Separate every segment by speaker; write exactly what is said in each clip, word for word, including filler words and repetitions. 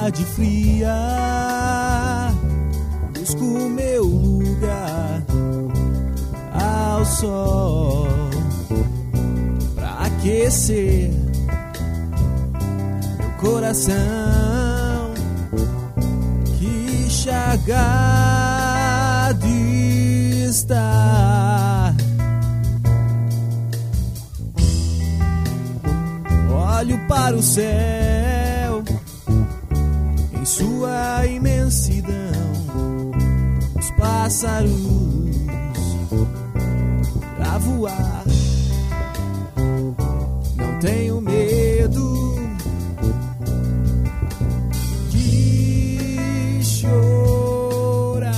Speaker 1: tarde fria, busco meu lugar ao sol pra aquecer meu coração que chagado está. Olho para o céu em sua imensidão, os pássaros a voar. Não tenho medo de chorar.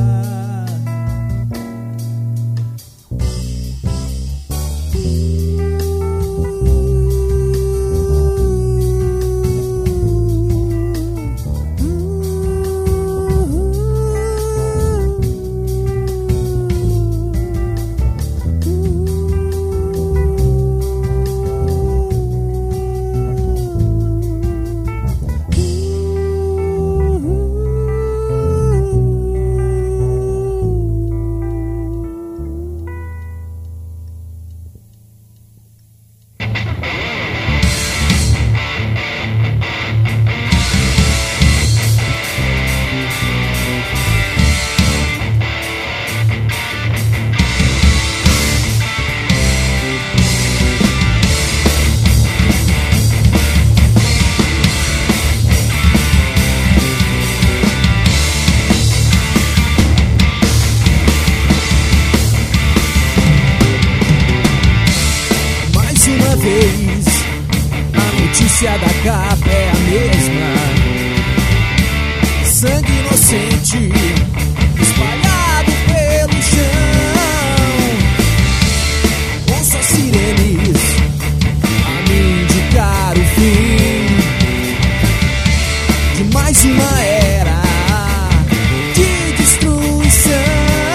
Speaker 1: A notícia da capa é a mesma: sangue inocente espalhado pelo chão. Ouço as sirenes a me indicar o fim de mais uma era de destruição.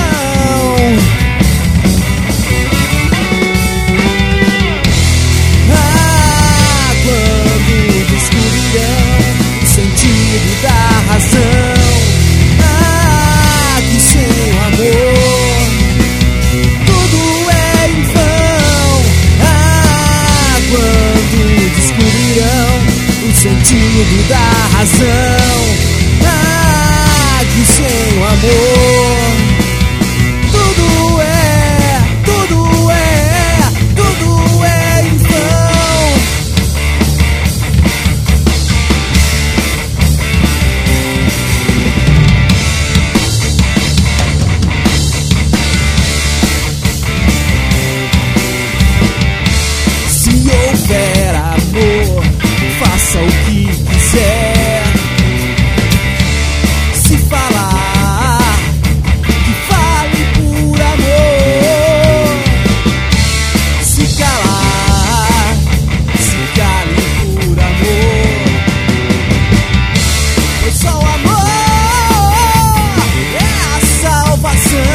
Speaker 1: Da razão, ah, que sem o amor tudo é em vão. Ah, quando descobrirão o sentido da razão, ah, que sem o amor tudo é, tudo é, tudo é em vão. Houver amor, faça o que quiser. Se falar, que fale por amor. Se calar, se cale por amor. Pois só o amor é a salvação.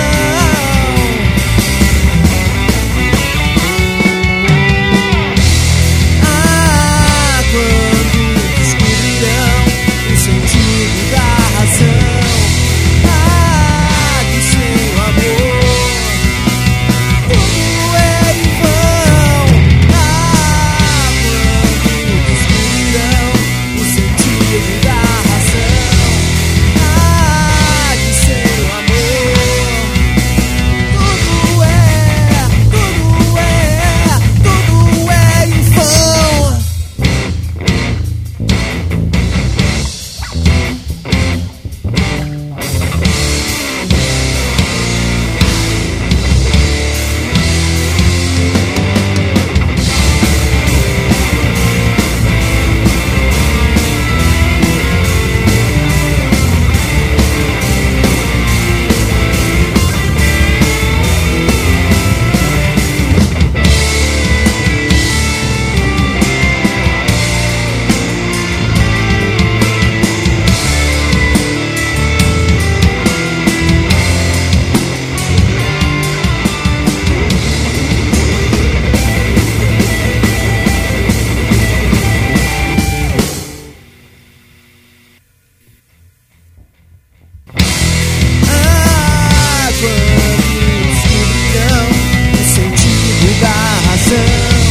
Speaker 1: Quando descobrirão coração.